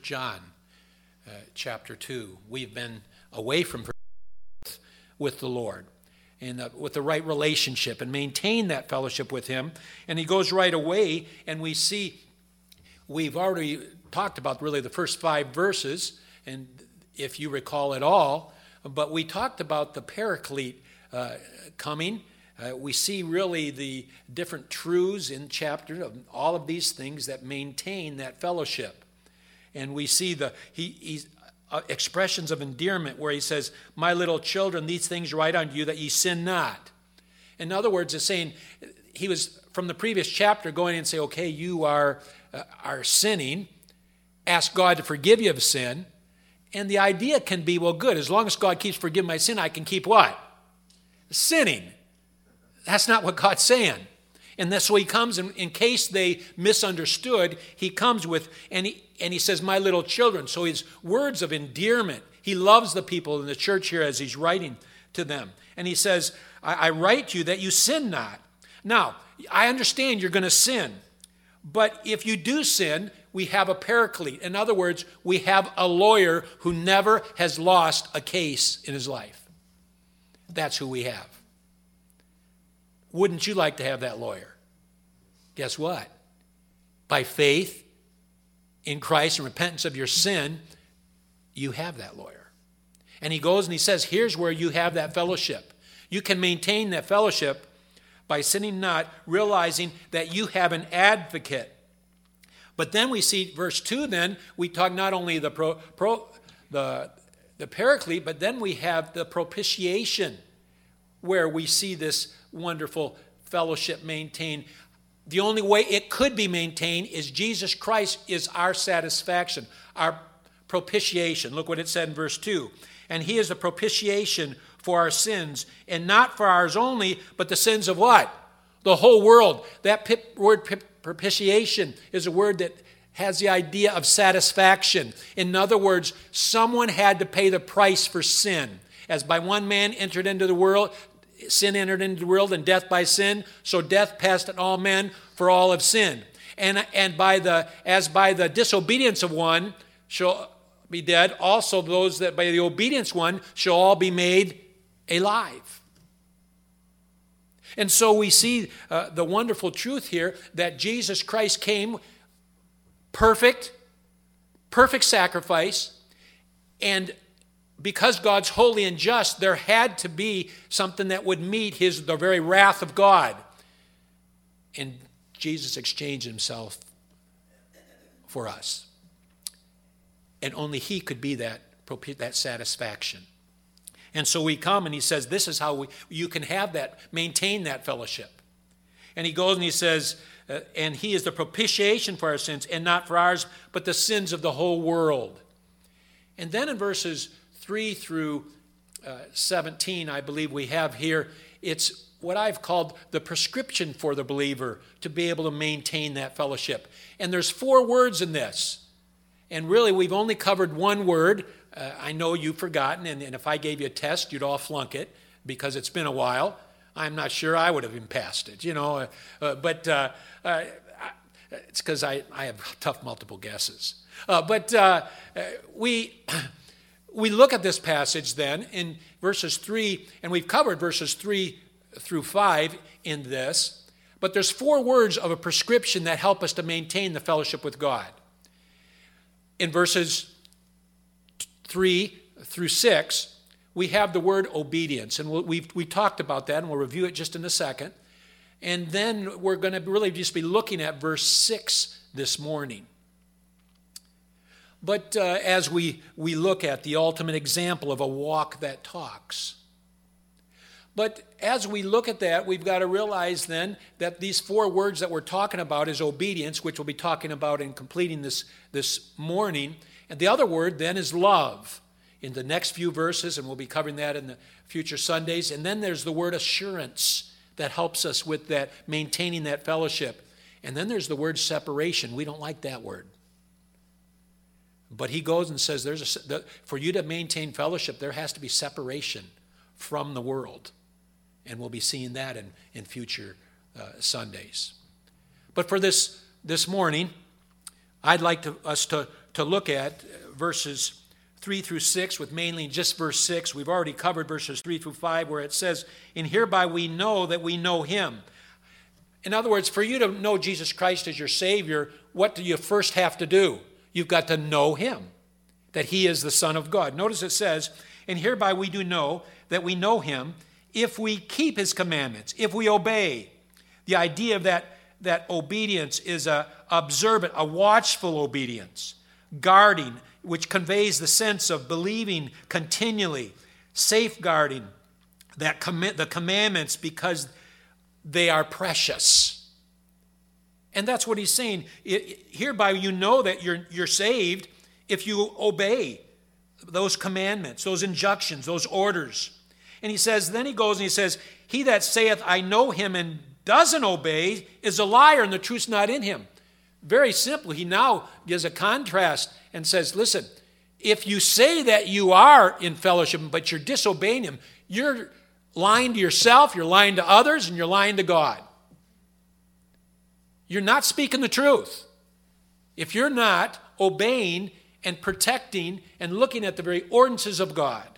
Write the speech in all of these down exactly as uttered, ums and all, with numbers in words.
John uh, chapter two. We've been away from with the Lord and uh, with the right relationship and maintain that fellowship with him. And he goes right away, and we see, we've already talked about really the first five verses, and if you recall at all, but we talked about the Paraclete uh, coming. Uh, we see really the different truths in chapter of all of these things that maintain that fellowship. And we see the he, he's, uh, expressions of endearment where he says, "My little children, these things write unto you that ye sin not." In other words, it's saying, he was from the previous chapter going and say, okay, you are, uh, are sinning. Ask God to forgive you of sin. And the idea can be, well, good, as long as God keeps forgiving my sin, I can keep what? Sinning. That's not what God's saying. And that's why he comes, and in case they misunderstood, he comes with, and he, and he says, "My little children." So his words of endearment. He loves the people in the church here as he's writing to them. And he says, I, I write to you that you sin not. Now, I understand you're going to sin. But if you do sin, we have a paraclete. In other words, we have a lawyer who never has lost a case in his life. That's who we have. Wouldn't you like to have that lawyer? Guess what? By faith in Christ and repentance of your sin, you have that lawyer. And he goes and he says, here's where you have that fellowship. You can maintain that fellowship by sinning not, realizing that you have an advocate. But then we see verse two, then we talk not only the pro, pro the the paraclete, but then we have the propitiation, where we see this wonderful fellowship maintained. The only way it could be maintained is Jesus Christ is our satisfaction, our propitiation. Look what it said in verse two. And he is the propitiation for our sins, and not for ours only, but the sins of what? The whole world. That pip, word pip, propitiation is a word that has the idea of satisfaction. In other words, someone had to pay the price for sin. As by one man entered into the world, sin entered into the world, and death by sin, so death passed on all men, for all have sinned. And, and by the as by the disobedience of one shall be dead, also those that by the obedience one shall all be made alive. And so we see uh, the wonderful truth here that Jesus Christ came perfect, perfect sacrifice, and because God's holy and just, there had to be something that would meet his the very wrath of God. And Jesus exchanged himself for us. And only he could be that, that satisfaction. And so we come and he says, this is how we, you can have that, maintain that fellowship. And he goes and he says, uh, and he is the propitiation for our sins, and not for ours, but the sins of the whole world. And then in verses three through uh, seventeen, I believe we have here, it's what I've called the prescription for the believer to be able to maintain that fellowship. And there's four words in this. And really, we've only covered one word. Uh, I know you've forgotten, and, and if I gave you a test, you'd all flunk it because it's been a while. I'm not sure I would have even passed it, you know. Uh, uh, but uh, uh, it's because I, I have tough multiple guesses. Uh, but uh, we we look at this passage then in verses three, and we've covered verses three through five in this. But there's four words of a prescription that help us to maintain the fellowship with God. In verses three through six, we have the word obedience. And we've we talked about that, and we'll review it just in a second. And then we're going to really just be looking at verse six this morning. But uh, as we, we look at the ultimate example of a walk that talks. But as we look at that, we've got to realize then that these four words that we're talking about is obedience, which we'll be talking about in completing this, this morning. And the other word then is love in the next few verses, and we'll be covering that in the future Sundays. And then there's the word assurance that helps us with that, maintaining that fellowship. And then there's the word separation. We don't like that word. But he goes and says, "There's a, for you to maintain fellowship, there has to be separation from the world." And we'll be seeing that in, in future uh, Sundays. But for this, this morning, I'd like to, us to, to look at verses three through six, with mainly just verse six. We've already covered verses three through five, where it says, "And hereby we know that we know him." In other words, for you to know Jesus Christ as your Savior, what do you first have to do? You've got to know him, that he is the Son of God. Notice it says, "And hereby we do know that we know him if we keep his commandments," if we obey. The idea of that, that obedience is a observant, a watchful obedience, guarding, which conveys the sense of believing continually, safeguarding that commit the commandments because they are precious. And that's what he's saying. It, hereby you know that you're, you're saved if you obey those commandments, those injunctions, those orders. And he says, then he goes and he says, "He that saith, I know him, and doesn't obey is a liar, and the truth's not in him." Very simple. He now gives a contrast and says, listen, if you say that you are in fellowship, but you're disobeying him, you're lying to yourself, you're lying to others, and you're lying to God. You're not speaking the truth. If you're not obeying and protecting and looking at the very ordinances of God.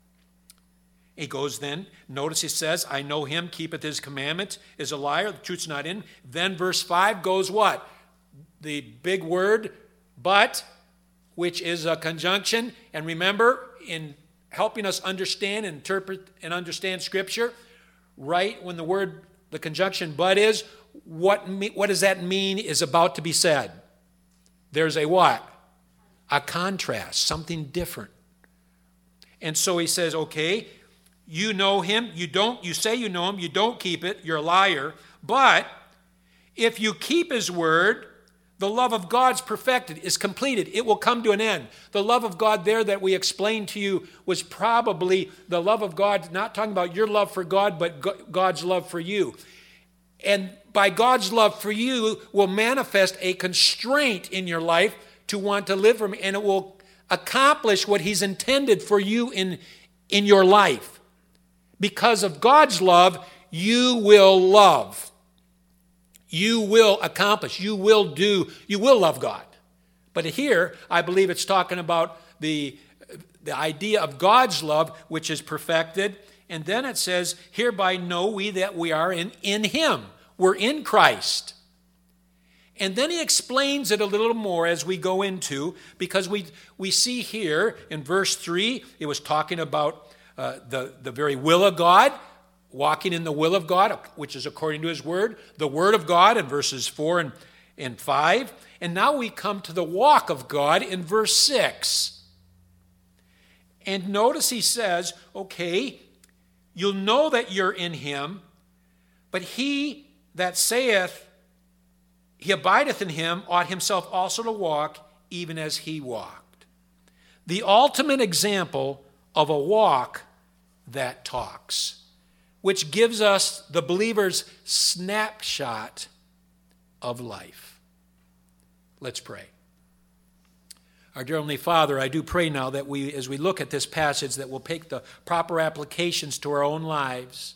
He goes then, notice he says, "I know him, keepeth his commandments, is a liar, the truth's not in him." Then verse five goes what? The big word, "but," which is a conjunction. And remember, in helping us understand, interpret, and understand Scripture, right when the word, the conjunction "but" is, what, what does that mean is about to be said? There's a what? A contrast, something different. And so he says, okay, you know him, you don't, you say you know him, you don't keep it, you're a liar. But if you keep his word, the love of God's perfected, is completed. It will come to an end. The love of God there that we explained to you was probably the love of God, not talking about your love for God, but God's love for you. And by God's love for you will manifest a constraint in your life to want to live for him, and it will accomplish what he's intended for you in, in your life. Because of God's love, you will love. You will accomplish. You will do. You will love God. But here, I believe it's talking about the, the idea of God's love, which is perfected. And then it says, hereby know we that we are in, in him. We're in Christ. And then he explains it a little more as we go into, because we, we see here in verse three, it was talking about uh, the, the very will of God, walking in the will of God, which is according to his word, the word of God in verses four and, and five. And now we come to the walk of God in verse six. And notice he says, okay, you'll know that you're in him, but he that saith he abideth in him ought himself also to walk even as he walked. The ultimate example of a walk that talks, which gives us, the believer's snapshot of life. Let's pray. Our dear Heavenly Father, I do pray now that we, as we look at this passage, that we'll take the proper applications to our own lives.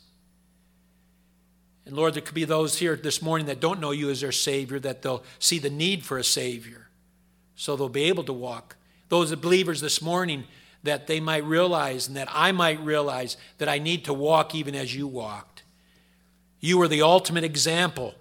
And Lord, there could be those here this morning that don't know you as their Savior, that they'll see the need for a Savior, so they'll be able to walk. Those believers this morning, that they might realize, and that I might realize, that I need to walk even as you walked. You are the ultimate example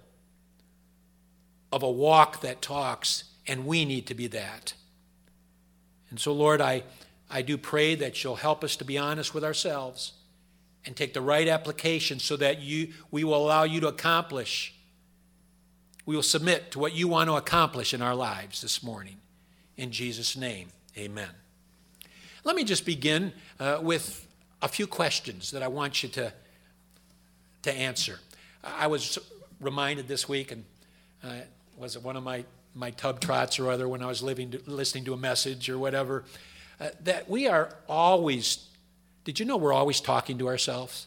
of a walk that talks, and we need to be that. And so, Lord, I, I do pray that you'll help us to be honest with ourselves and take the right application so that you, we will allow you to accomplish. We will submit to what you want to accomplish in our lives this morning. In Jesus' name, amen. Let me just begin uh, with a few questions that I want you to, to answer. I was reminded this week, and uh, was it one of my, my tub trots or other when I was living to, listening to a message or whatever, uh, that we are always, did you know we're always talking to ourselves?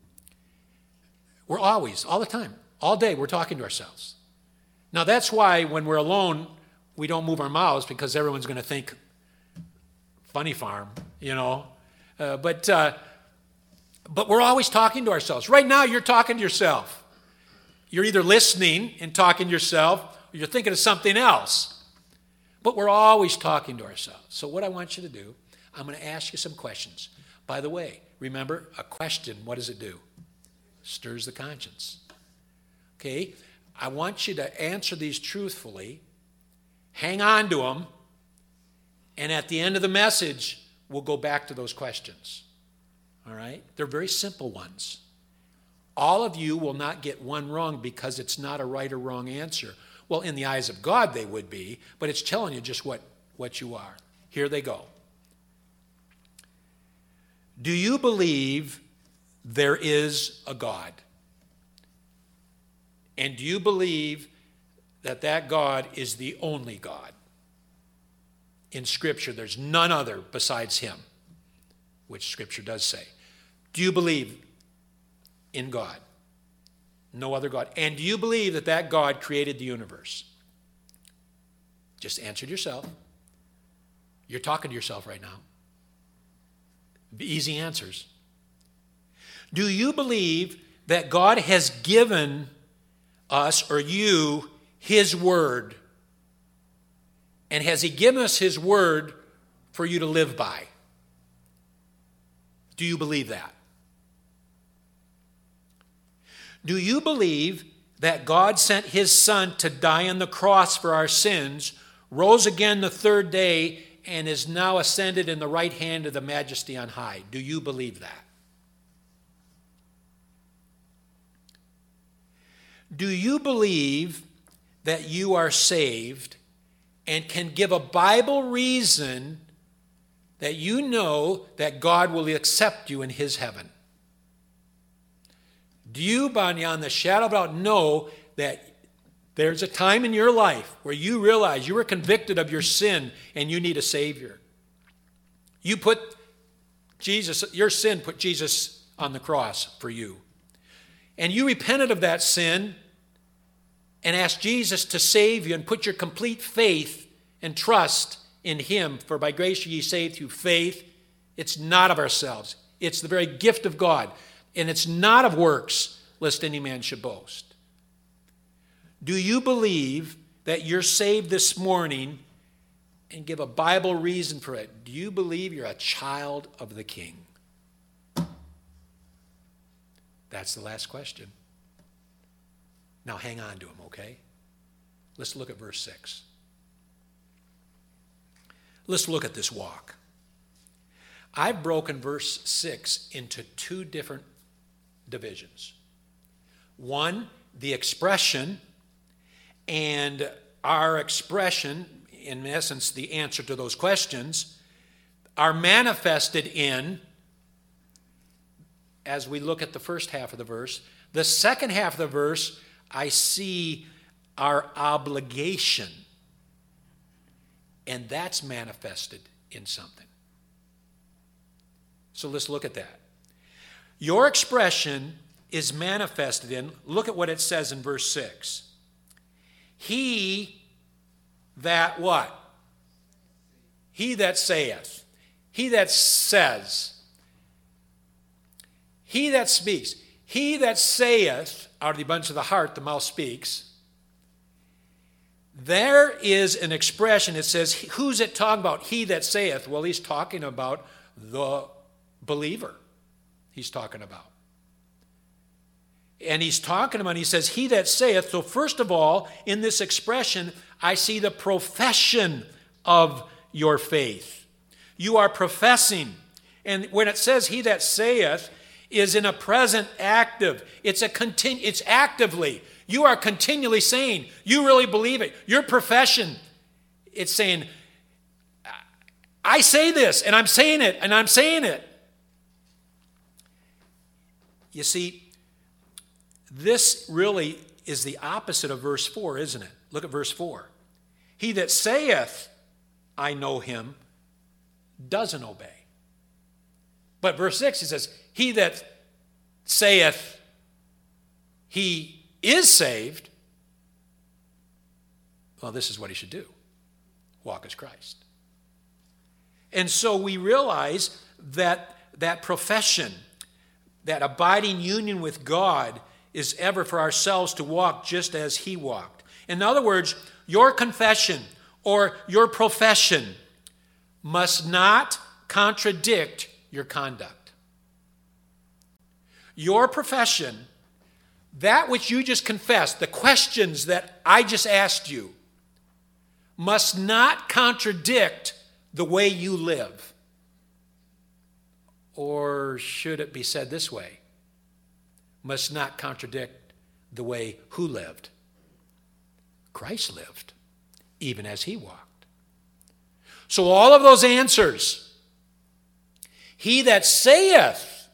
We're always, all the time, all day, we're talking to ourselves. Now that's why when we're alone, we don't move our mouths, because everyone's going to think, funny farm, you know. Uh, but uh, but we're always talking to ourselves. Right now, you're talking to yourself. You're either listening and talking to yourself, or you're thinking of something else. But we're always talking to ourselves. So what I want you to do, I'm going to ask you some questions. By the way, remember, a question, what does it do? Stirs the conscience. Okay? I want you to answer these truthfully. Hang on to them. And at the end of the message, we'll go back to those questions. All right? They're very simple ones. All of you will not get one wrong because it's not a right or wrong answer. Well, in the eyes of God, they would be, but it's telling you just what, what you are. Here they go. Do you believe there is a God? And do you believe that that God is the only God? In Scripture, there's none other besides him, which Scripture does say. Do you believe in God? No other God. And do you believe that that God created the universe? Just answer yourself. You're talking to yourself right now. Easy answers. Do you believe that God has given us or you his word? And has he given us his word for you to live by? Do you believe that? Do you believe that God sent his Son to die on the cross for our sins, rose again the third day, and is now ascended in the right hand of the Majesty on high? Do you believe that? Do you believe that you are saved and can give a Bible reason that you know that God will accept you in his heaven? Do you, beyond the shadow of a doubt, know that there's a time in your life where you realize you were convicted of your sin and you need a Savior? You put Jesus, your sin put Jesus on the cross for you. And you repented of that sin and asked Jesus to save you and put your complete faith and trust in him. For by grace are ye saved through faith. It's not of ourselves. It's the very gift of God. And it's not of works, lest any man should boast. Do you believe that you're saved this morning and give a Bible reason for it? Do you believe you're a child of the King? That's the last question. Now hang on to him, okay? Let's look at verse six. Let's look at this walk. I've broken verse six into two different divisions. One, the expression, and our expression, in essence, the answer to those questions, are manifested in, as we look at the first half of the verse. The second half of the verse, I see our obligation, and that's manifested in something. So let's look at that. Your expression is manifested in, look at what it says in verse six. He that what? He that saith. He that says. He that speaks. He that saith, out of the abundance of the heart, the mouth speaks. There is an expression, it says, who's it talking about? He that saith. Well, he's talking about the believer. He's talking about. And he's talking about, he says, he that saith. So first of all, in this expression, I see the profession of your faith. You are professing. And when it says he that saith, is in a present active. It's a continu- It's actively. You are continually saying, you really believe it. Your profession, it's saying, I say this, and I'm saying it, and I'm saying it. You see, this really is the opposite of verse four, isn't it? Look at verse four. He that saith, I know him, doesn't obey. But verse six, he says, he that saith he is saved, well, this is what he should do. Walk as Christ. And so we realize that that profession, that abiding union with God is ever for ourselves to walk just as he walked. In other words, your confession or your profession must not contradict your conduct. Your profession, that which you just confessed, the questions that I just asked you, must not contradict the way you live. Or should it be said this way? Must not contradict the way who lived? Christ lived, even as he walked. So all of those answers, he that saith,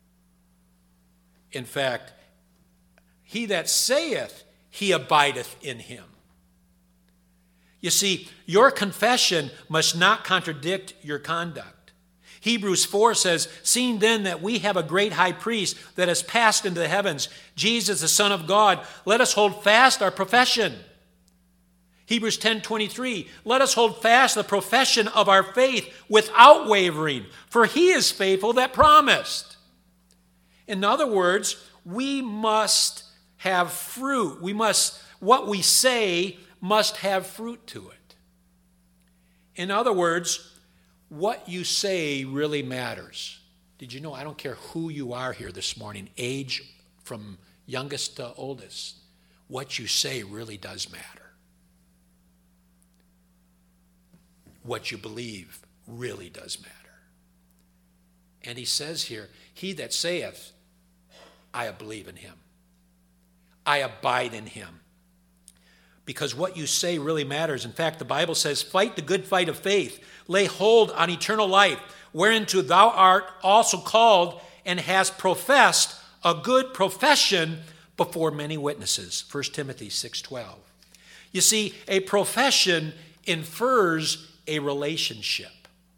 in fact, he that saith, he abideth in him. You see, your confession must not contradict your conduct. Hebrews four says, seeing then that we have a great high priest that has passed into the heavens, Jesus the Son of God, let us hold fast our profession. Hebrews ten twenty-three, let us hold fast the profession of our faith without wavering, for he is faithful that promised. In other words, we must have fruit. We must, what we say must have fruit to it. In other words, what you say really matters. Did you know, I don't care who you are here this morning, age from youngest to oldest, what you say really does matter. What you believe really does matter. And he says here, he that saith, I believe in him. I abide in him. Because what you say really matters. In fact, the Bible says, fight the good fight of faith. Lay hold on eternal life, whereunto thou art also called and hast professed a good profession before many witnesses. First Timothy six twelve. You see, a profession infers a relationship.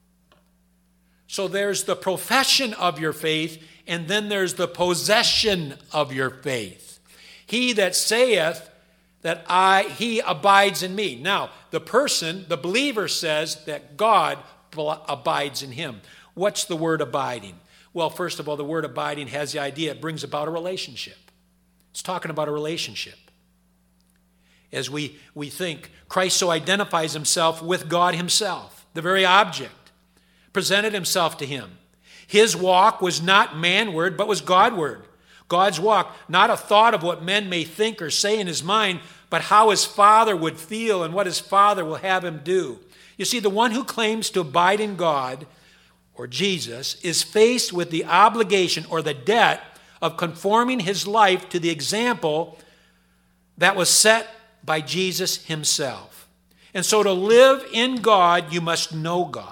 So there's the profession of your faith, and then there's the possession of your faith. He that saith that I, he abides in me. Now, the person, the believer says that God abides in him. What's the word abiding? Well, first of all, the word abiding has the idea, it brings about a relationship. It's talking about a relationship. As we, we think, Christ so identifies himself with God himself, the very object, presented himself to him. His walk was not manward, but was Godward. God's walk, not a thought of what men may think or say in his mind, but how his Father would feel and what his Father will have him do. You see, the one who claims to abide in God, or Jesus, is faced with the obligation or the debt of conforming his life to the example that was set by Jesus himself. And so to live in God, you must know God.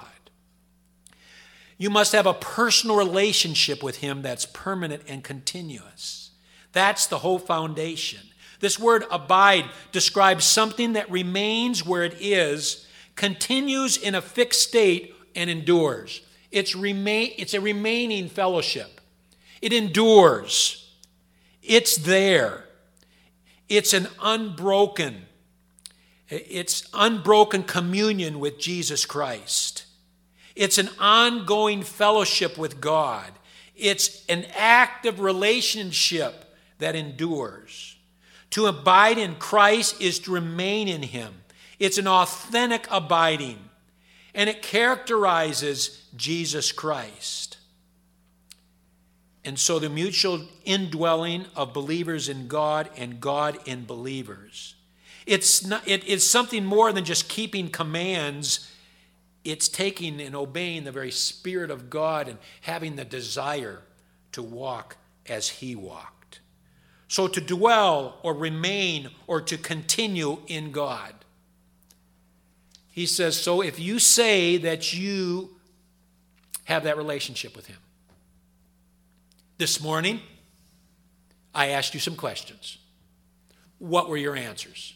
You must have a personal relationship with him that's permanent and continuous. That's the whole foundation. This word abide describes something that remains where it is, continues in a fixed state, and endures. It's, remain, it's a remaining fellowship. It endures. It's there. It's an unbroken, it's unbroken communion with Jesus Christ. It's an ongoing fellowship with God. It's an active relationship that endures. To abide in Christ is to remain in him. It's an authentic abiding, and it characterizes Jesus Christ. And so the mutual indwelling of believers in God and God in believers. It's not, it, it's something more than just keeping commands. It's taking and obeying the very Spirit of God and having the desire to walk as he walked. So to dwell or remain or to continue in God. He says, so if you say that you have that relationship with him. This morning, I asked you some questions. What were your answers?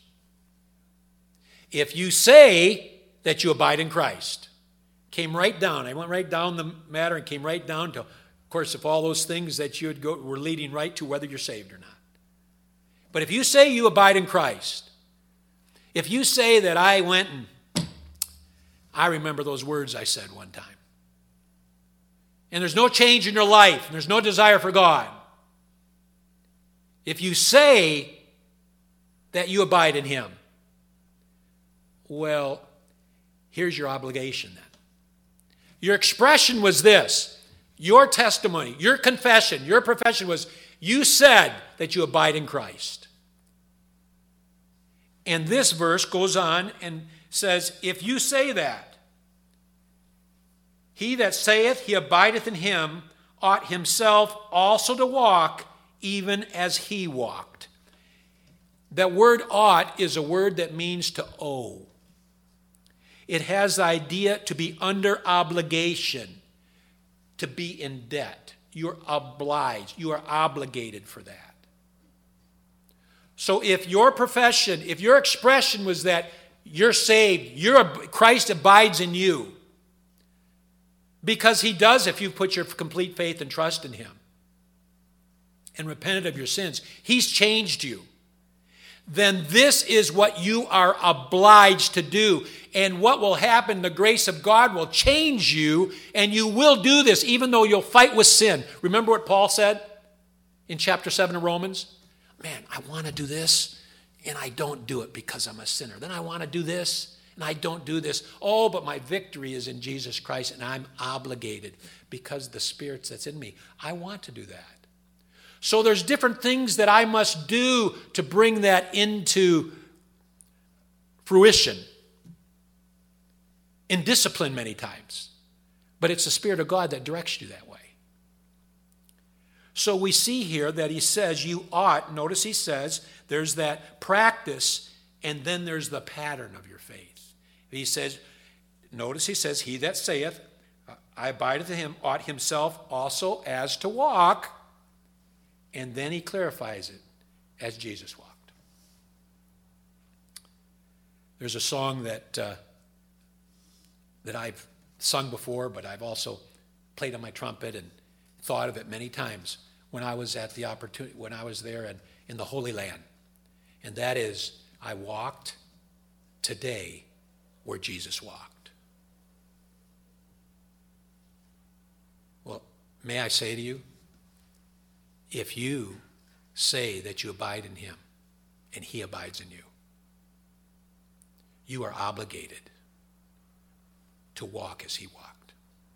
If you say that you abide in Christ, came right down. I went right down the matter and came right down to, of course, if all those things that you had go, were leading right to whether you're saved or not. But if you say you abide in Christ, if you say that I went and I remember those words I said one time, and there's no change in your life, and there's no desire for God, if you say that you abide in him, well, Here's your obligation then. Your expression was this. Your testimony, your confession, your profession was, you said that you abide in Christ. And this verse goes on and says, if you say that, he that saith he abideth in him ought himself also to walk even as he walked. That word ought is a word that means to owe. It has the idea to be under obligation, to be in debt. You're obliged. You are obligated for that. So if your profession, if your expression was that you're saved, you're, Christ abides in you, because he does if you put your complete faith and trust in him and repented of your sins, he's changed you. Then this is what you are obliged to do. And what will happen, the grace of God will change you, and you will do this, even though you'll fight with sin. Remember what Paul said in chapter seven of Romans? Man, I want to do this, and I don't do it because I'm a sinner. Then I want to do this, and I don't do this. Oh, but my victory is in Jesus Christ, and I'm obligated because the Spirit that's in me. I want to do that. So there's different things that I must do to bring that into fruition. In discipline many times. But it's the Spirit of God that directs you that way. So we see here that he says you ought, notice he says, there's that practice, and then there's the pattern of your faith. He says, notice he says, he that saith, I abide in him, ought himself also as to walk. And then he clarifies it, as Jesus walked. There's a song that uh, that I've sung before, but I've also played on my trumpet and thought of it many times when I was at the opportunity, when I was there in, in the Holy Land. And that is, I walked today where Jesus walked. Well, may I say to you, if you say that you abide in him and he abides in you, you are obligated to walk as he walked.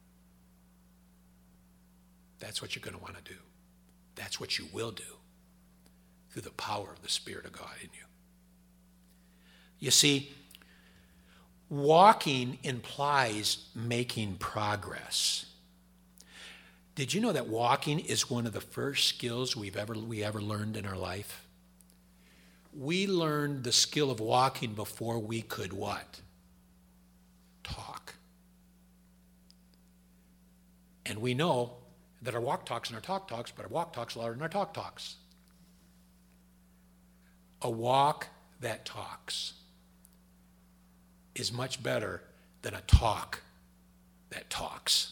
That's what you're going to want to do. That's what you will do through the power of the Spirit of God in you. You see, walking implies making progress. Did you know that walking is one of the first skills we've ever we ever learned in our life? We learned the skill of walking before we could what? Talk. And we know that our walk talks and our talk talks, but our walk talks louder than our talk talks. A walk that talks is much better than a talk that talks.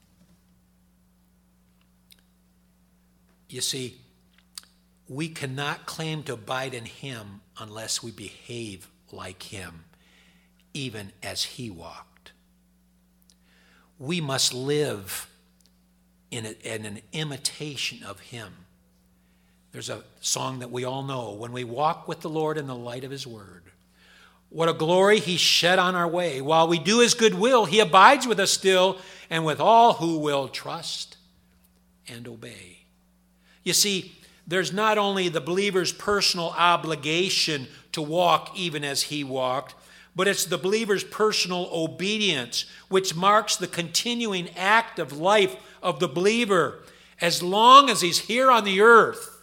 You see, we cannot claim to abide in him unless we behave like him, even as he walked. We must live in, a, in an imitation of him. There's a song that we all know, when we walk with the Lord in the light of his word. What a glory he shed on our way. While we do his good will, he abides with us still, and with all who will trust and obey. You see, there's not only the believer's personal obligation to walk even as he walked, but it's the believer's personal obedience, which marks the continuing act of life of the believer. As long as he's here on the earth,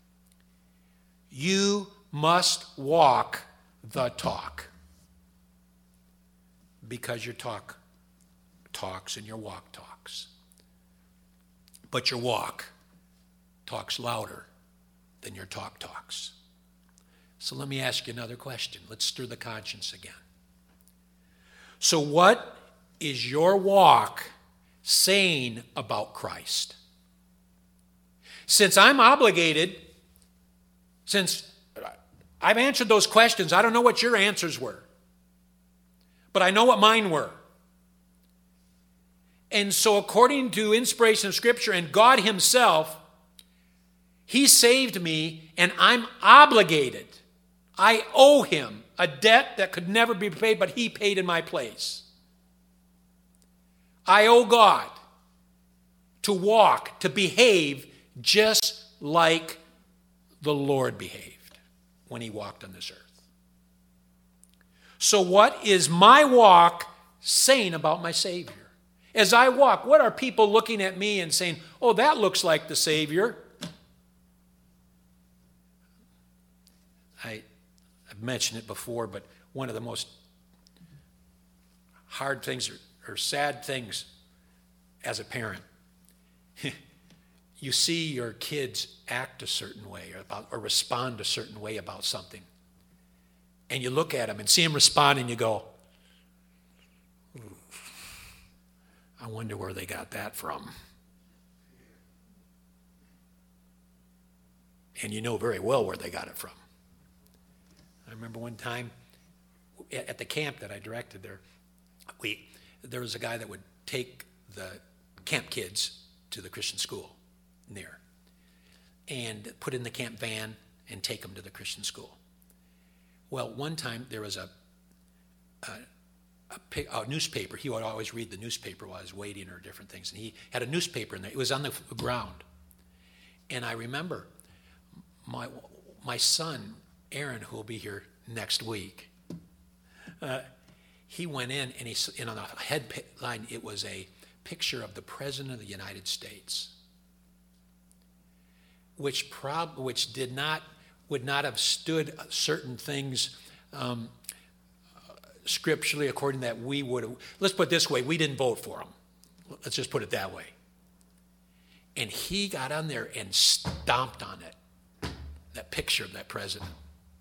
you must walk the talk. Because your talk talks and your walk talks. But your walk talks louder than your talk talks. So let me ask you another question. Let's stir the conscience again. So what is your walk saying about Christ? Since I'm obligated, since I've answered those questions, I don't know what your answers were, but I know what mine were. And so according to inspiration of Scripture and God himself, he saved me, and I'm obligated. I owe him a debt that could never be paid, but he paid in my place. I owe God to walk, to behave just like the Lord behaved when he walked on this earth. So what is my walk saying about my Savior? As I walk, what are people looking at me and saying, oh, that looks like the Savior? I, I've mentioned it before, but one of the most hard things or, or sad things as a parent, you see your kids act a certain way or, about, or respond a certain way about something. And you look at them and see them respond and you go, I wonder where they got that from. And you know very well where they got it from. I remember one time at the camp that I directed there, we there was a guy that would take the camp kids to the Christian school near and put in the camp van and take them to the Christian school. Well, one time there was a, a, a, a newspaper. He would always read the newspaper while I was waiting or different things. And he had a newspaper in there. It was on the ground. And I remember my my son, Aaron, who will be here next week, uh, he went in and he, and on the headline, it was a picture of the President of the United States, which prob which did not would not have stood certain things um, scripturally according that we would have. Let's put it this way, we didn't vote for him. Let's just put it that way. And he got on there and stomped on it, that picture of that president.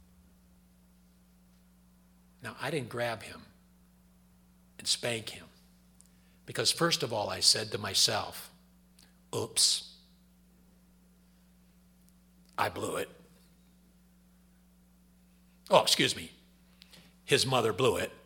Now, I didn't grab him and spank him because first of all, I said to myself, oops, I blew it. Oh, excuse me. His mother blew it.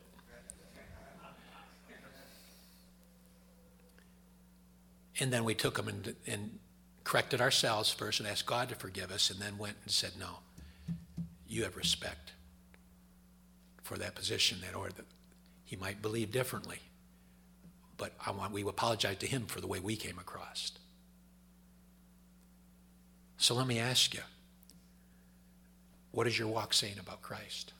And then we took him and, and corrected ourselves first and asked God to forgive us, and then went and said, no, you have respect for that position, that order. That he might believe differently, but I want we apologize to him for the way we came across. So let me ask you, what is your walk saying about Christ?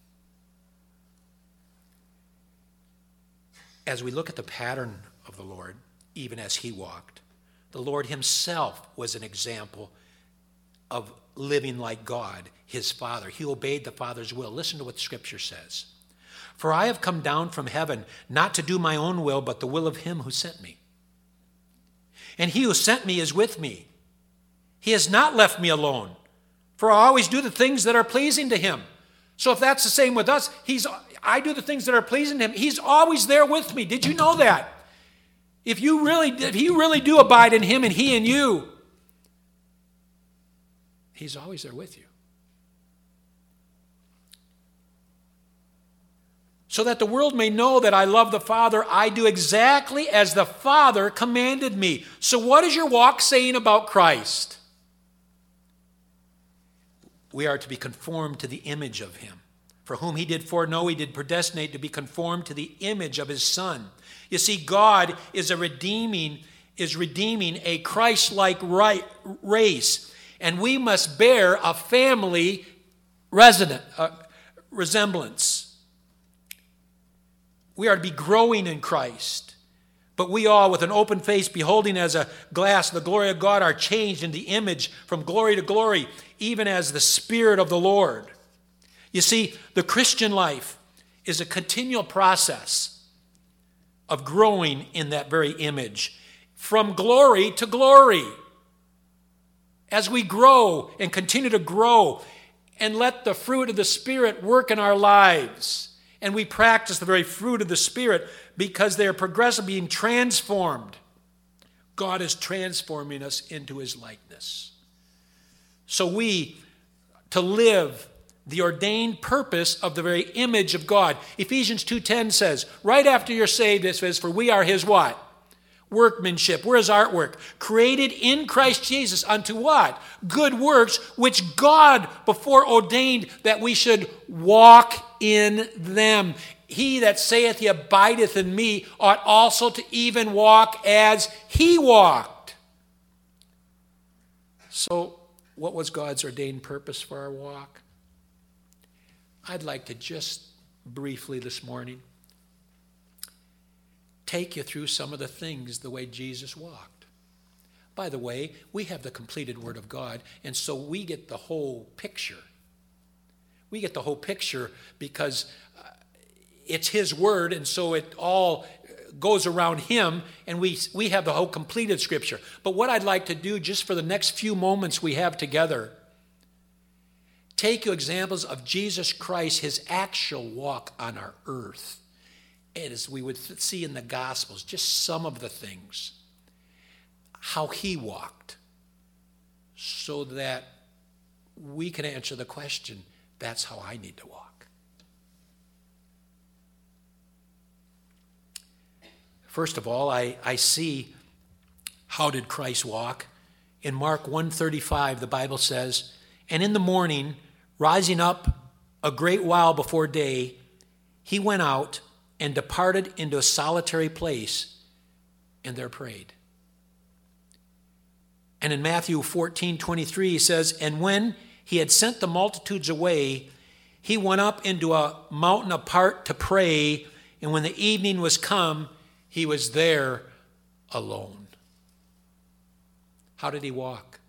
As we look at the pattern of the Lord, even as he walked, the Lord himself was an example of living like God, his Father. He obeyed the Father's will. Listen to what Scripture says. For I have come down from heaven, not to do my own will, but the will of him who sent me. And he who sent me is with me. He has not left me alone, for I always do the things that are pleasing to him. So if that's the same with us, he's, I do the things that are pleasing to him. He's always there with me. Did you know that? If you really, if you really do abide in him and he in you, he's always there with you. So that the world may know that I love the Father, I do exactly as the Father commanded me. So what is your walk saying about Christ? We are to be conformed to the image of him. For whom he did foreknow, he did predestinate to be conformed to the image of his Son. You see, God is a redeeming, is redeeming a Christ-like right, race, and we must bear a family resident uh, resemblance. We are to be growing in Christ, but we all, with an open face, beholding as a glass the glory of God, are changed in the image from glory to glory, even as the Spirit of the Lord. You see, the Christian life is a continual process of growing in that very image, from glory to glory. As we grow and continue to grow and let the fruit of the Spirit work in our lives, and we practice the very fruit of the Spirit because they are progressively being transformed, God is transforming us into his likeness. So we, to live the ordained purpose of the very image of God. Ephesians two ten says, right after you're saved, it says, for we are his what? Workmanship. Where's artwork? Created in Christ Jesus unto what? Good works, which God before ordained that we should walk in them. He that saith he abideth in me ought also to even walk as he walked. So, what was God's ordained purpose for our walk? I'd like to just briefly this morning take you through some of the things the way Jesus walked. By the way, we have the completed Word of God, and so we get the whole picture. We get the whole picture because uh, it's His Word, and so it all goes around Him, and we, we have the whole completed Scripture. But what I'd like to do just for the next few moments we have together, take you examples of Jesus Christ, His actual walk on our earth. As we would see in the Gospels, just some of the things, how He walked, so that we can answer the question, that's how I need to walk. First of all, I, I see how did Christ walk. In Mark one thirty-five, the Bible says, and in the morning, rising up a great while before day, He went out and departed into a solitary place, and there prayed. And in Matthew fourteen twenty-three, he says, and when he had sent the multitudes away, he went up into a mountain apart to pray, and when the evening was come, he was there alone. How did he walk?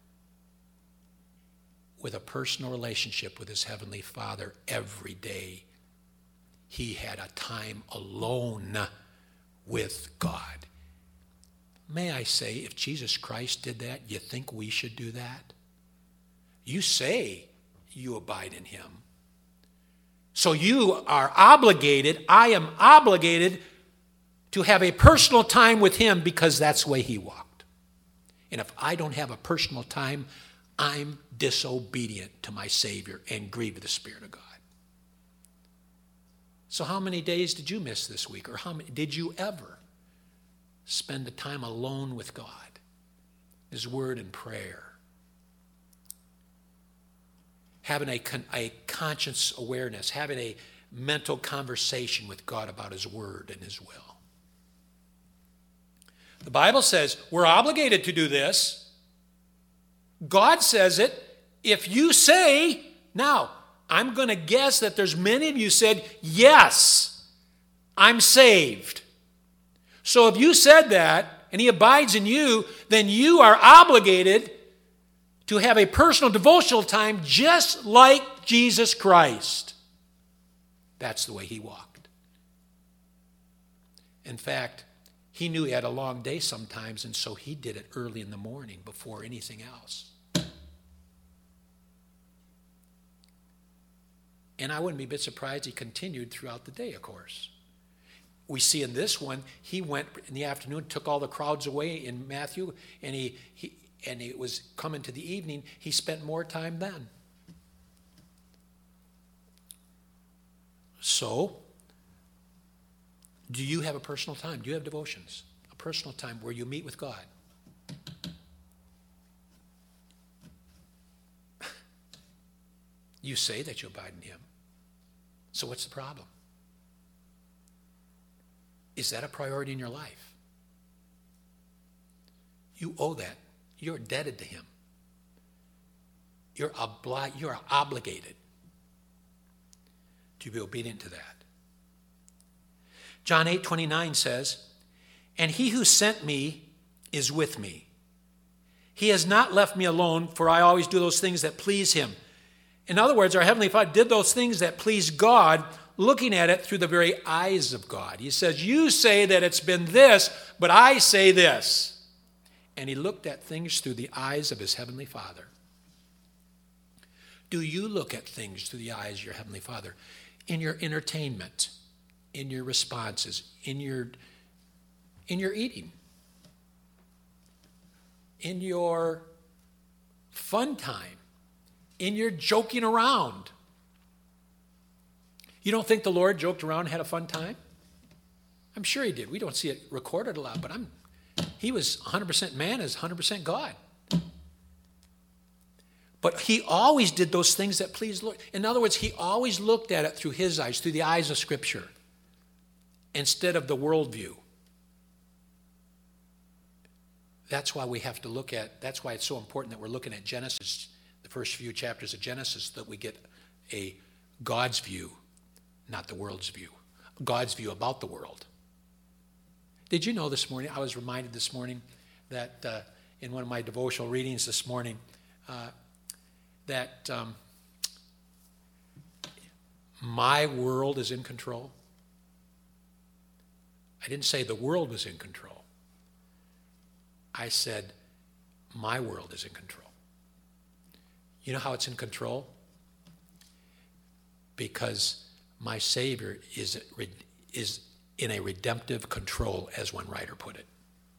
With a personal relationship with his heavenly Father every day. He had a time alone with God. May I say, if Jesus Christ did that, you think we should do that? You say you abide in Him. So you are obligated, I am obligated to have a personal time with Him because that's the way He walked. And if I don't have a personal time, I'm disobedient to my Savior and grieve the Spirit of God. So how many days did you miss this week? Or how many, did you ever spend the time alone with God? His Word and prayer. Having a, con, a conscious awareness. Having a mental conversation with God about His Word and His will. The Bible says we're obligated to do this. God says it. If you say, now, I'm going to guess that there's many of you said, yes, I'm saved. So if you said that and He abides in you, then you are obligated to have a personal devotional time just like Jesus Christ. That's the way He walked. In fact, He knew He had a long day sometimes, and so He did it early in the morning before anything else. And I wouldn't be a bit surprised He continued throughout the day, of course. We see in this one, He went in the afternoon, took all the crowds away in Matthew, and he, he and it was coming to the evening, He spent more time then. So, do you have a personal time? Do you have devotions? A personal time where you meet with God? You say that you abide in Him. So what's the problem? Is that a priority in your life? You owe that. You're indebted to Him. You're, obli- you're obligated to be obedient to that. John eight twenty-nine says, and He who sent me is with me. He has not left me alone, for I always do those things that please Him. In other words, our Heavenly Father did those things that please God, looking at it through the very eyes of God. He says, you say that it's been this, but I say this. And He looked at things through the eyes of His Heavenly Father. Do you look at things through the eyes of your Heavenly Father? In your entertainment, in your responses, in your, in your eating, in your fun time, in your joking around. You don't think the Lord joked around and had a fun time? I'm sure He did. We don't see it recorded a lot, but I'm he was one hundred percent man as one hundred percent God. But he always did those things that pleased the Lord. In other words, he always looked at it through his eyes, through the eyes of Scripture, instead of the worldview. That's why we have to look at, that's why it's so important that we're looking at Genesis, the first few chapters of Genesis, that we get a God's view, not the world's view. God's view about the world. Did you know this morning, I was reminded this morning that uh, in one of my devotional readings this morning, uh, that um, my world is in control. I didn't say the world was in control. I said my world is in control. You know how it's in control? Because my Savior is, is in a redemptive control, as one writer put it.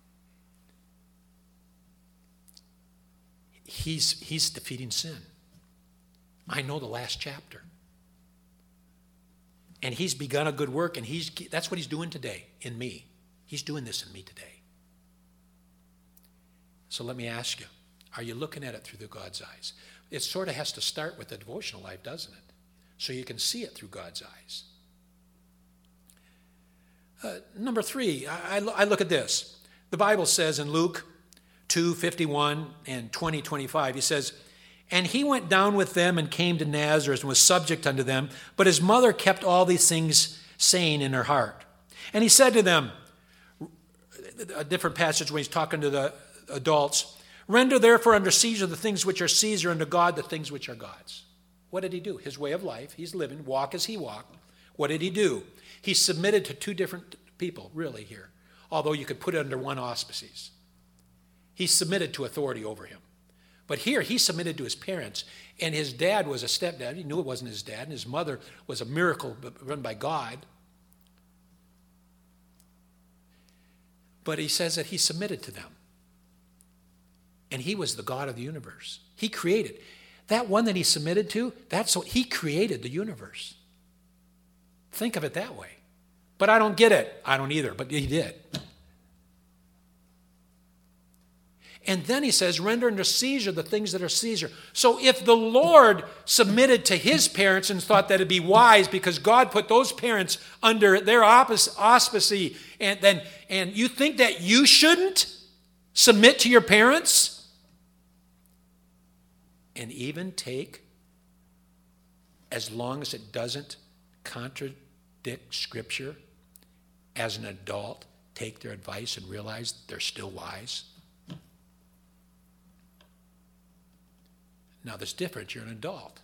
He's, he's defeating sin. I know the last chapter. And he's begun a good work, and he's that's what he's doing today in me. He's doing this in me today. So let me ask you, are you looking at it through the God's eyes? It sort of has to start with the devotional life, doesn't it? So you can see it through God's eyes. Uh, number three, I, I look at this. The Bible says in Luke two fifty-one and twenty twenty-five, he says, "And he went down with them and came to Nazareth and was subject unto them. But his mother kept all these things saying in her heart. And he said to them," a different passage when he's talking to the adults, "Render therefore under Caesar the things which are Caesar, and to God the things which are God's." What did he do? His way of life, he's living, walk as he walked. What did he do? He submitted to two different people, really, here. Although you could put it under one auspices. He submitted to authority over him. But here, he submitted to his parents, and his dad was a stepdad. He knew it wasn't his dad, and his mother was a miracle run by God. But he says that he submitted to them. And he was the God of the universe. He created. That one that he submitted to, that's what he created the universe. Think of it that way. But I don't get it. I don't either, but he did. And then he says, "Render unto Caesar the things that are Caesar." So if the Lord submitted to his parents and thought that it'd be wise because God put those parents under their auspices, and then and you think that you shouldn't submit to your parents and even take, as long as it doesn't contradict Scripture, as an adult, take their advice and realize they're still wise? Now, there's difference. You're an adult.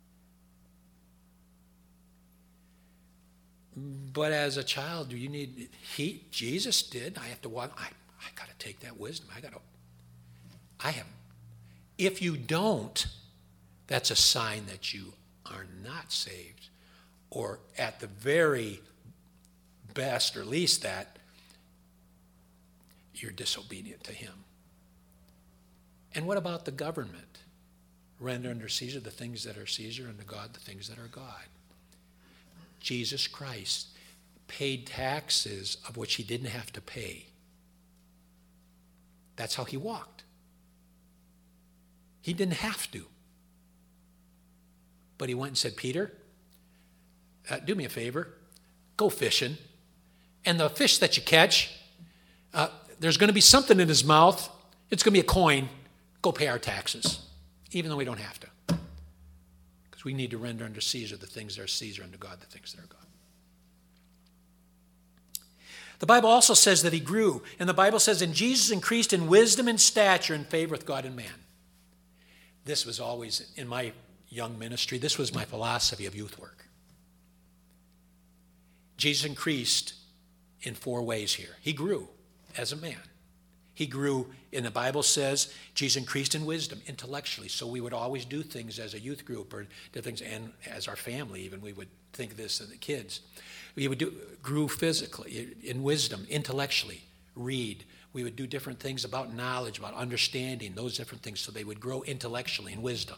But as a child, do you need, he, Jesus did. I have to walk. I, I got to take that wisdom. I got to, I have. If you don't, that's a sign that you are not saved. Or at the very best, or least that, you're disobedient to him. And what about the government? Render unto Caesar the things that are Caesar, and to God the things that are God. Jesus Christ paid taxes of which he didn't have to pay. That's how he walked. He didn't have to. But he went and said, "Peter, uh, do me a favor. Go fishing. And the fish that you catch, uh, there's going to be something in his mouth. It's going to be a coin. Go pay our taxes." Even though we don't have to. Because we need to render unto Caesar the things that are Caesar, and to God the things that are God. The Bible also says that he grew. And the Bible says, "And Jesus increased in wisdom and stature and favor with God and man." This was always, in my young ministry, this was my philosophy of youth work. Jesus increased in four ways here. He grew as a man. He grew, and the Bible says, Jesus increased in wisdom intellectually. So we would always do things as a youth group or do things, and as our family even, we would think this of the kids. We would do, grew physically, in wisdom, intellectually, read. We would do different things about knowledge, about understanding, those different things. So they would grow intellectually in wisdom.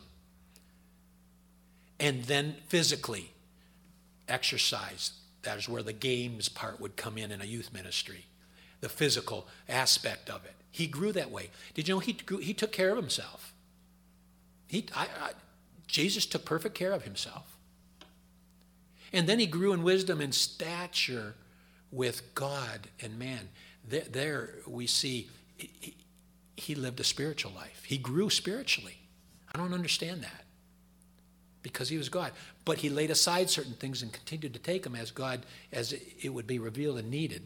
And then physically, exercise. That is where the games part would come in in a youth ministry. the physical aspect of it. He grew that way. Did you know he grew, he took care of himself? He, I, I, Jesus took perfect care of himself. And then he grew in wisdom and stature with God and man. There, there we see he, he lived a spiritual life. He grew spiritually. I don't understand that because he was God. But he laid aside certain things and continued to take them as God, as it would be revealed and needed.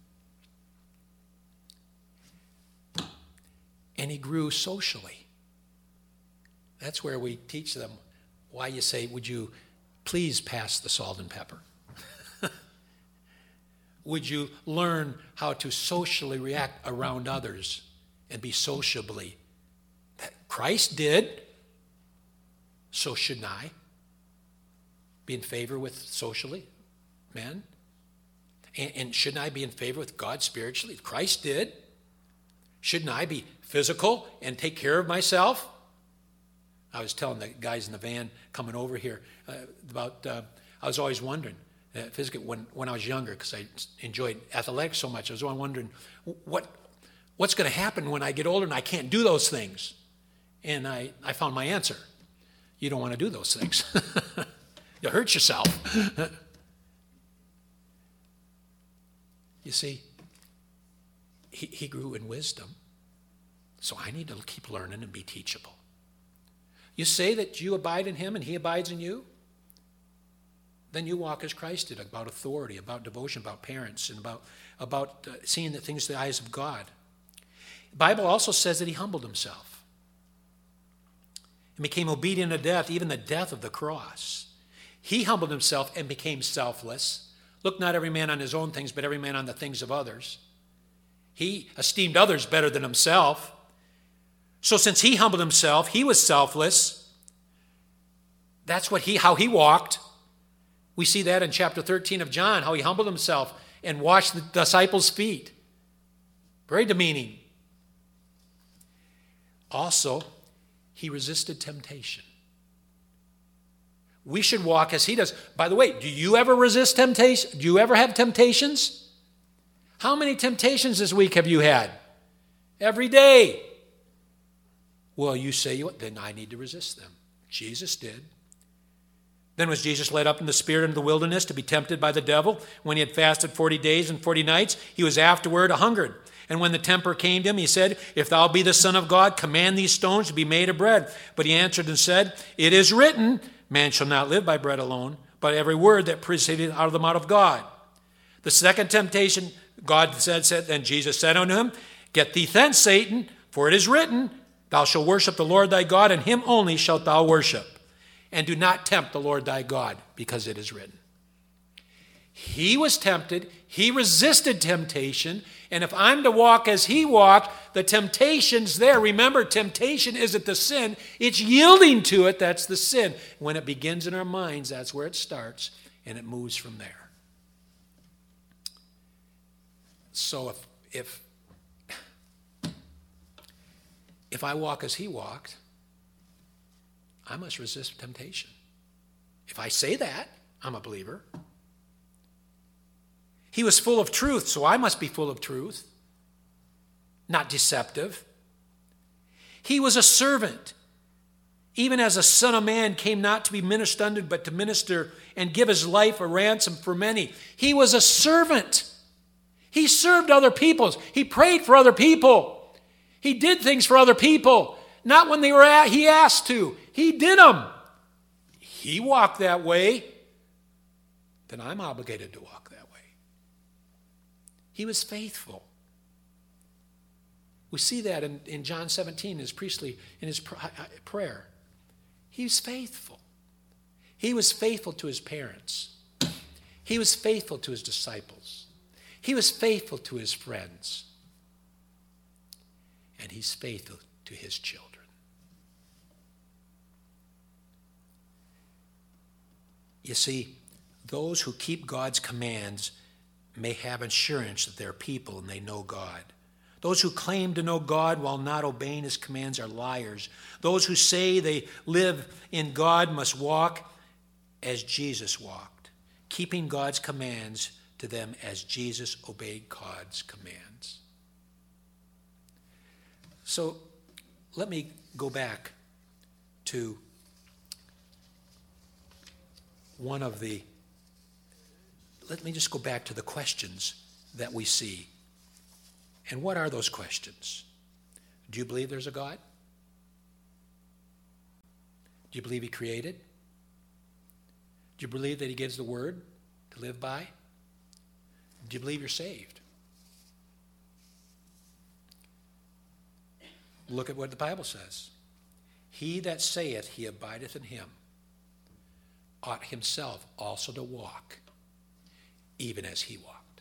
And he grew socially. That's where we teach them why you say, would you please pass the salt and pepper? Would you learn how to socially react around others and be sociably? Christ did. So shouldn't I be in favor with socially, men? And, and shouldn't I be in favor with God spiritually? Christ did. Shouldn't I be physical and take care of myself? I was telling the guys in the van coming over here uh, about, uh, I was always wondering, uh, physically, when, when I was younger, because I enjoyed athletics so much, I was always wondering, what, what's going to happen when I get older and I can't do those things? And I, I found my answer. You don't want to do those things. You hurt yourself. You see, he, he grew in wisdom. So I need to keep learning and be teachable. You say that you abide in him and he abides in you? Then you walk as Christ did, about authority, about devotion, about parents, and about, about uh, seeing the things through the eyes of God. The Bible also says that he humbled himself and became obedient to death, even the death of the cross. He humbled himself and became selfless. Look not every man on his own things, but every man on the things of others. He esteemed others better than himself. So since he humbled himself, he was selfless. That's what he, how he walked. We see that in chapter thirteen of John, how he humbled himself and washed the disciples' feet. Very demeaning. Also, he resisted temptation. We should walk as he does. By the way, do you ever resist temptation? Do you ever have temptations? How many temptations this week have you had? Every day. Well, you say, then I need to resist them. Jesus did. Then was Jesus led up in the spirit into the wilderness to be tempted by the devil. When he had fasted forty days and forty nights, he was afterward a hungered. And when the tempter came to him, he said, if thou be the Son of God, command these stones to be made of bread. But he answered and said, it is written, man shall not live by bread alone, but every word that proceeded out of the mouth of God. The second temptation, God said, said, then Jesus said unto him, get thee thence, Satan, for it is written, thou shalt worship the Lord thy God, and him only shalt thou worship. And do not tempt the Lord thy God, because it is written. He was tempted. He resisted temptation. And if I'm to walk as he walked, the temptation's there. Remember, temptation isn't the sin. It's yielding to it. That's the sin. When it begins in our minds, that's where it starts, and it moves from there. So if if if I walk as he walked, I must resist temptation. If I say that, I'm a believer. He was full of truth, so I must be full of truth, not deceptive. He was a servant, even as a son of man came not to be ministered unto, but to minister and give his life a ransom for many. He was a servant. He served other people. He prayed for other people. He did things for other people, not when they were at, he asked to. He did them. He walked that way, then I'm obligated to walk that way. He was faithful. We see that in, in John seventeen, his priestly, in his pr- prayer. He was faithful. He was faithful to his parents. He was faithful to his disciples. He was faithful to his friends. And he's faithful to his children. You see, those who keep God's commands may have assurance that they're people and they know God. Those who claim to know God while not obeying his commands are liars. Those who say they live in God must walk as Jesus walked, keeping God's commands to them as Jesus obeyed God's commands. So let me go back to one of the, let me just go back to the questions that we see. And what are those questions? Do you believe there's a God? Do you believe he created? Do you believe that he gives the word to live by? Do you believe you're saved? Look at what the Bible says. He that saith he abideth in him ought himself also to walk, even as he walked.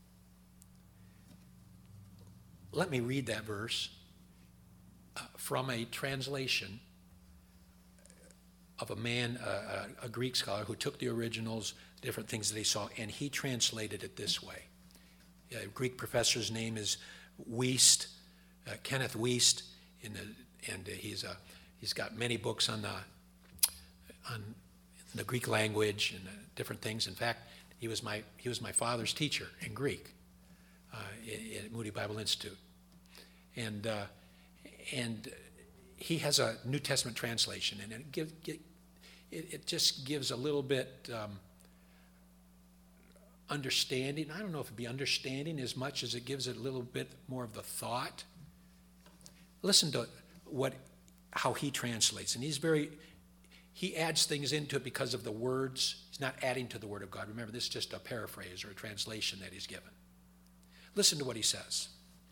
Let me read that verse uh, from a translation of a man, uh, a Greek scholar, who took the originals, different things that he saw, and he translated it this way. A Greek professor's name is Wuest, uh, Kenneth Wuest, in the, and uh, he's a, he's got many books on the on the Greek language and uh, different things. In fact, he was my he was my father's teacher in Greek uh, at Moody Bible Institute, and uh, and he has a New Testament translation, and it give, it, it just gives a little bit um, understanding. I don't know if it'd be understanding as much as it gives it a little bit more of the thought. Listen to what how he translates, and he's very he adds things into it because of the words. He's not adding to the Word of God. Remember, this is just a paraphrase or a translation that he's given. Listen to what he says.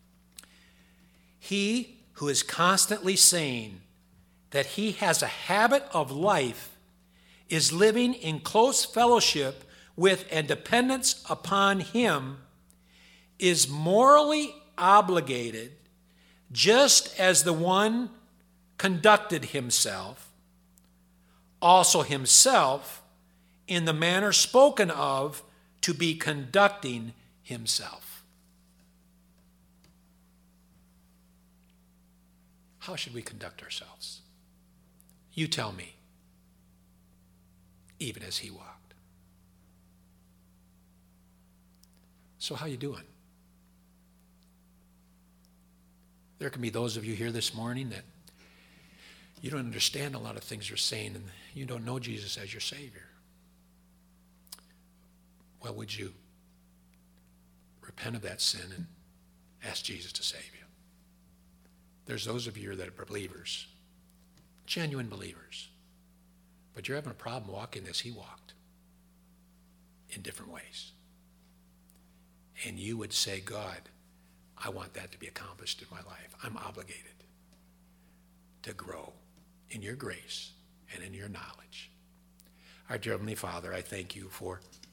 He who is constantly saying that he has a habit of life is living in close fellowship with and dependence upon him is morally obligated, just as the one conducted himself, also himself, in the manner spoken of, to be conducting himself. How should we conduct ourselves? You tell me. Even as he walked. So how you doing? There can be those of you here this morning that you don't understand a lot of things you're saying, and you don't know Jesus as your Savior. Well, would you repent of that sin and ask Jesus to save you? There's those of you that are believers, genuine believers, but you're having a problem walking as he walked in different ways. And you would say, God, I want that to be accomplished in my life. I'm obligated to grow in your grace and in your knowledge. Our dear Heavenly Father, I thank you for